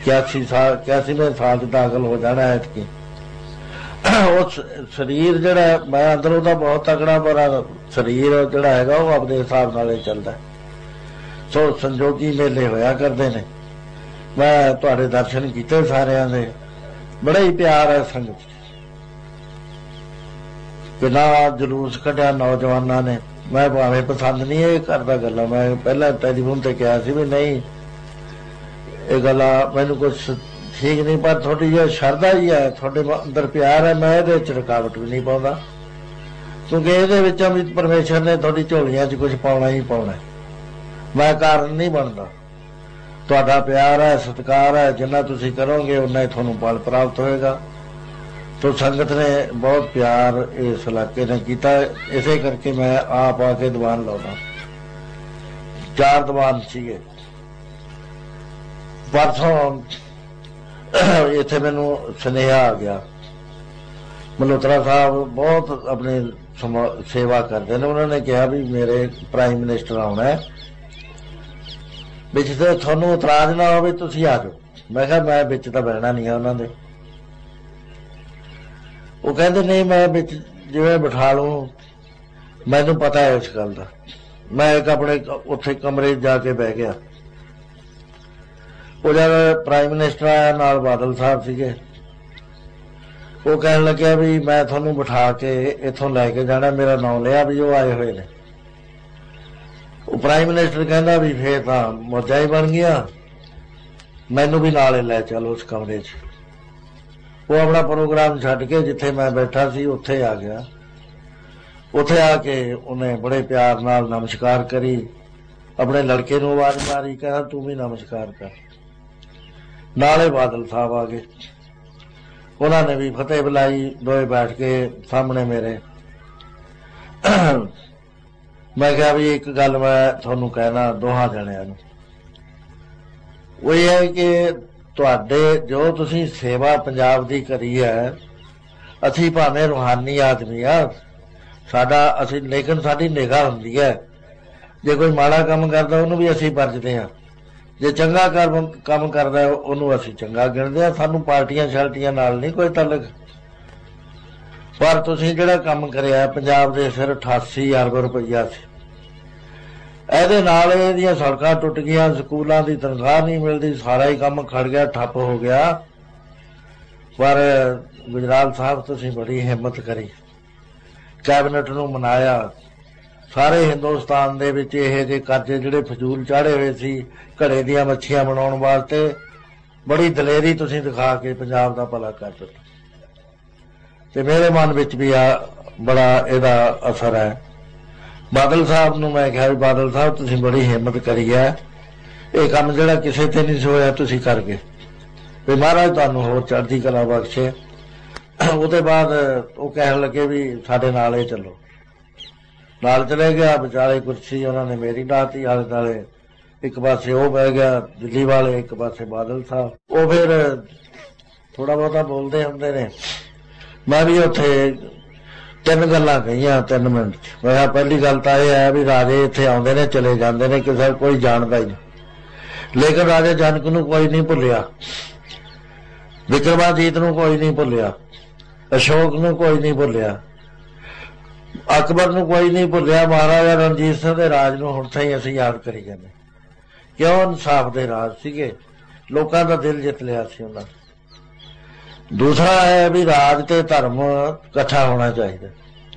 81वें साल दाखिल हो जाना है कि उस शरीर जिहड़ा मैं अंदरों दा बहुत तगड़ा बड़ा शरीर जिहड़ा हैगा वो अपने हिसाब नाल ही चलदा। सो संजोगी मेले होया करदे ने। मैं तुहाडे दर्शन कीते सारियां दे, बड़ा ही प्यार है संगत, किन्ना जलूस कढ़िया नौजवानों ने। मैं भावें पसंद नहीं है करदा गल्लां, मैं पहला टेलीफोन ते कहा सी भी नहीं ये गल्लां मैनूं कुछ ठीक नहीं, पर थोड़ी जी शरधा ही है, थोड़े अंदर प्यार है, मैं ये रुकावट भी नहीं पाਉਂਦਾ, क्योंकि ये भी परमेश्वर ने थोड़ी झोलियां च कुछ पाउणा ही पाउणा, मैं कारण नहीं बनता। तुहाडा प्यार है, सत्कार है, जिन्ना तुसीं करोगे उन्ना ही तुहानूं बल प्राप्त होएगा। तो संगत ने बहुत प्यार इस इलाके ने किया, इसे करके मैं आप आके दीवान लाउणा। 4 दीवान सीगे। परसों इत्थे मैनू सुनेहा आ गया, मल्होत्रा साहब बहुत अपनी सेवा करते हैं, उन्होंने कहा भी मेरे प्राइम मिनिस्टर आना है, बिच ते थानू इतराज ना हो, तुसीं आ जाओ। मैं कहा मैं बिच तां बहना नहीं है उन्होंने। वो कहते नहीं मैं बिच जिवें बिठा लूं, मैनू पता है इस गल का। मैं एक अपने उत्थे कमरे जाके बह गया। वो जब प्राइम मिनिस्टर आया नाल बादल साहब सीगे, वो कहन लग्या भी मैं थानू बिठा के इथों लैके जाना, मेरा नाम लिया भी वो आए हुए ने। प्राइम मिनिस्टर कहना भी फिर तां मौजा ही बन गया, मैनू भी नाल लै चलो उस कमरे च। वो अपना प्रोग्राम छड्ड के जिथे मैं बैठा सी उत्थे आ गया। उत्थे आके उन्हें बड़े प्यार नाल नमस्कार करी, अपने लड़के नूं आवाज मारी, कहा तू भी नमस्कार कर। नाले बादल साहब आ गए, उन्होंने भी फतेह बुलाई, दोए बैठ के सामने मेरे। मैं कहा भी एक गल मैं थानू कहना दोहां जणियां नूं, वो ये है कि तुहाडे जो तुसीं सेवा पंजाब दी करी है, असीं भावें रूहानी आदमी आ साडा, असीं लेकिन साडी निगाह हुंदी है, जे कोई माड़ा काम करदा उहनूं भी असीं बरजदे हां, जे चंगा काम करदा उहनूं असीं चंगा गिणदे हां। सानूं पार्टियां शार्टियां नाल नहीं कोई तलक। पर तुसीं जिहड़ा काम करिआ पंजाब दे सिर 88 अरब रुपईआ सी, ਇਹਦੇ ਨਾਲ ਇਹਦੀਆਂ सड़कां टुट गईयां, स्कूलों की तनख्वाह नहीं मिलती, सारा ही काम खड़ गया, ठप हो गया। पर गुजराल साहब तुसीं बड़ी हिम्मत करी, कैबिनेट नूं मनाया, सारे हिंदुस्तान दे विच इह जे कर्जे जिहड़े फजूल चाढ़े हुए सी घड़े दीआं मच्छियां बनाउण वास्ते बड़ी दलेरी तुसीं दिखा के पंजाब दा भला कर दित्ता। ते मेरे मन विच भी बड़ा इहदा असर है। बादल साहब नूं मैं कहा बादल साहब तुसीं बड़ी हिम्मत करी है, ये काम जिहड़ा किसे ते नहीं होया तुसीं कर गए, भी महाराज तुहानूं होर चढ़दी कला बख्शे। ਉਹਦੇ बाद वो कहन लगे भी साडे नाल ही चलो, नाल चले गया। विचाले कुर्सी उन्होंने मेरी डाती, आले दुआले एक पासे वो बह गया दिल्ली वाले, एक पासे बादल साहब। वो फिर थोड़ा बहुता बोलते होंगे ने। मैं भी उत्थे 3 गल्लां कहियां 3 मिनट च। मैं कहा पहली गल तो यह है भी राजे इत्थे आउंदे ने चले जांदे ने, किसी कोई जानदा ही नहीं, लेकिन राजे जनक नूं कोई नहीं भुल्लिया, विक्रमाजीत नूं कोई नहीं भुल्लिया, अशोक नूं कोई नहीं भुल्लिया, अकबर नूं कोई नहीं भुल्लिया, महाराजा रणजीत सिंह दे राज नूं हुण ताईं असीं याद करी जांदे। क्यों? इंसाफ दे राज सीगे, लोकां दा दिल जित लिया सी उन्हां। दूसरा है भी राज ते धर्म इकट्ठा होना चाहिए।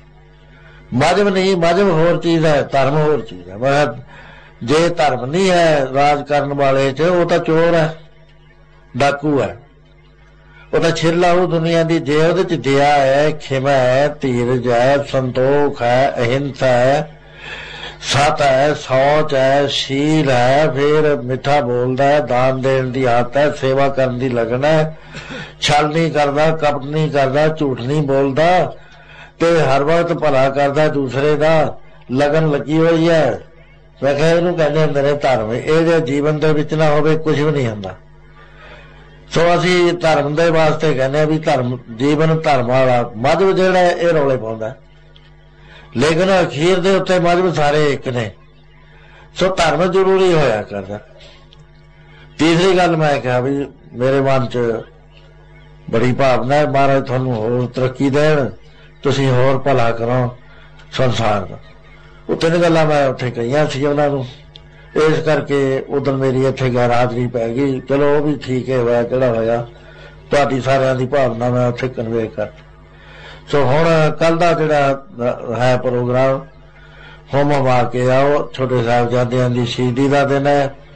मजहब नहीं, मजहब होर चीज है, धर्म होर चीज है। मैं जे धर्म नहीं है राज करने वाले च, वो तो चोर है, डाकू है, वो तो छिरलाऊ दुनिया की। जे ਉਹਦੇ ਚ दया है, खिमा है, धीरज है, संतोख है, अहिंसा है, सत है, सौच है, शील है, फिर मिठा बोलता है, दान देने की आदत है, सेवा करने की लगन है, छल नहीं करता, कपट नहीं करता, झूठ नहीं बोलता, ते हर वक्त भला करता दूसरे का, लगन लगी हुई है। मैं कहा इहनूं कहंदे हुंदे ने धर्म। ये जीवन दे विच ना होवे कुछ भी नहीं हुंदा। सो असीं धर्म दे वास्ते कहने भी धर्म जीवन धर्म वाला। मजहब जिहड़ा ये रौले पाउंदा, लेकिन अखीर दे उत्ते मजहब सारे एक ने। सो धर्म जरूरी होया करदा। तीसरी गल मैं कहा भी मेरे मन च बड़ी भावना है, महाराज थानू होर तरक्की देण, तुसीं होर भला करो संसार का। वो 3 गल्लां मैं उत्थे कहियां सी उन्हां नूं, इस करके उधर मेरी इत्थे गैरहाजरी पै गई। चलो वो भी ठीक है, होया जिहड़ा होया, तुहाडी सारियां दी भावना मैं उत्थे कन्वे कर। सो हुण कल दा जिहड़ा है प्रोग्राम, होम हवा के आओ, छोटे साहिबजादियां दी शहीदी दा दिन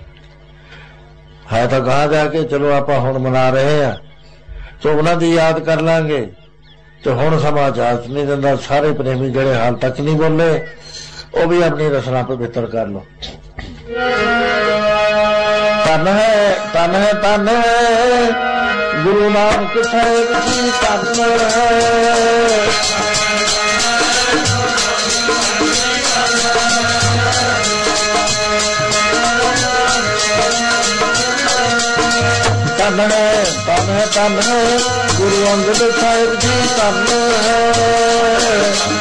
है तो गां जाके चलो आपां हुण मना रहे हैं, तो उन्हां दी याद कर लांगे। तो हुण समां इजाजत नहीं दिंदा, सारे प्रेमी जिहड़े हाल तक नहीं बोले वो भी अपनी रचना पवित्र कर लो। धन है धन है धन है गुरु नानक साहिब जी, धन है धन है धन है धन है गुरु अंगद साहिब जी, धन है।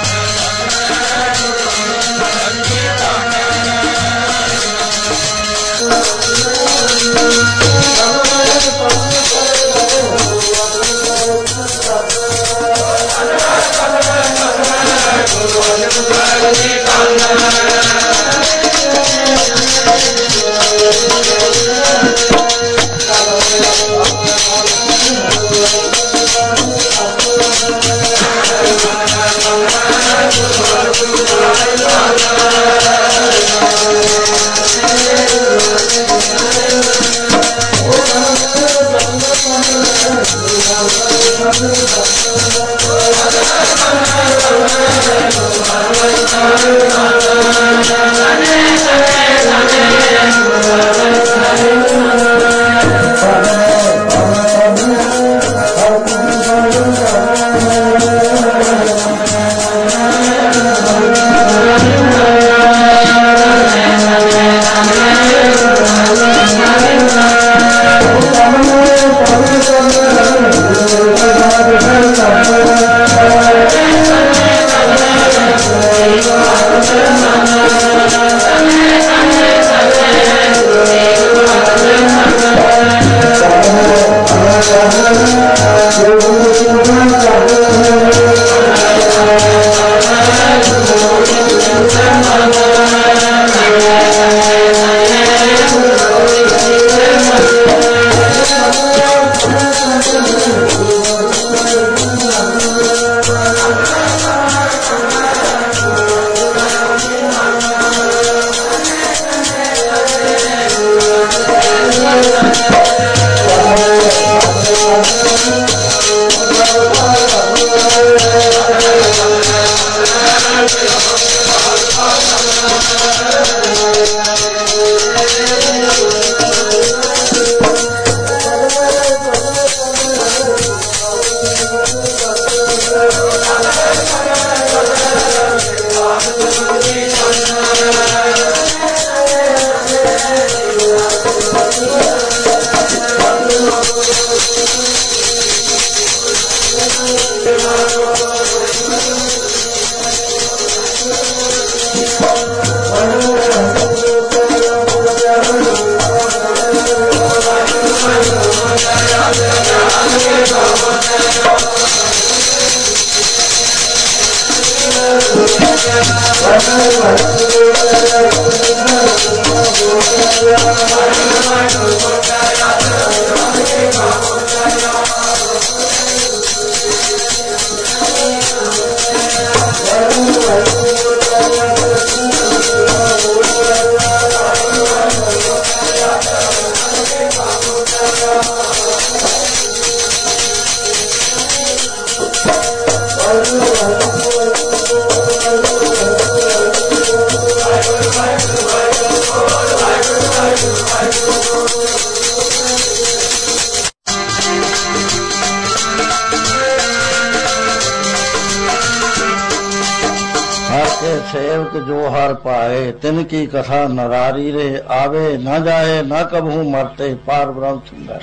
सेवक जो हर पाए तिनकी कथा नरारी रे, आवे न जाए न कबहू मरते पार ब्रह्म सुंदर।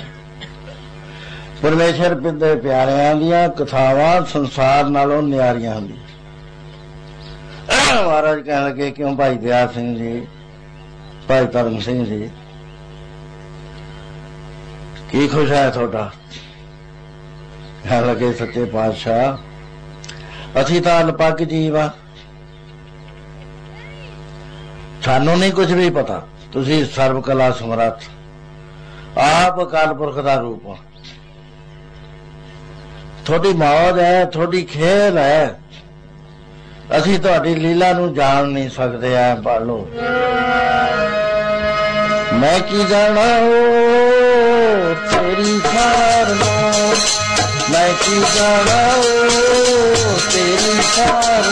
परमेश्वर दे प्यारियां दियां कथावां संसार नालों न्यारियां हुंदी। महाराज कहण लगे क्यों भाई दयाल सिंह जी, भाई धर्म सिंह जी, की खुश है थोड़ा कह लगे सच्चे पातशाह असी तो अलपग जीव आ सानू नहीं कुछ भी पता तुसी सर्व कला समर्थ आप अकाल पुरख का रूप हो थोड़ी मौज है थोड़ी खेल है असी तुहाडी लीला नू जान नहीं सकते ऐ पढ़ लो मैं की जाना तेरी सार मैं की जाना तेरी सार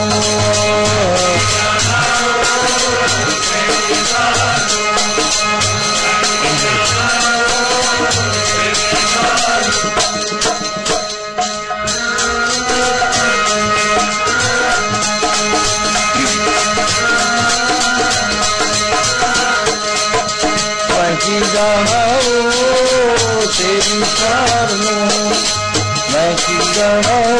की जाना तेरी सार मैं की जाना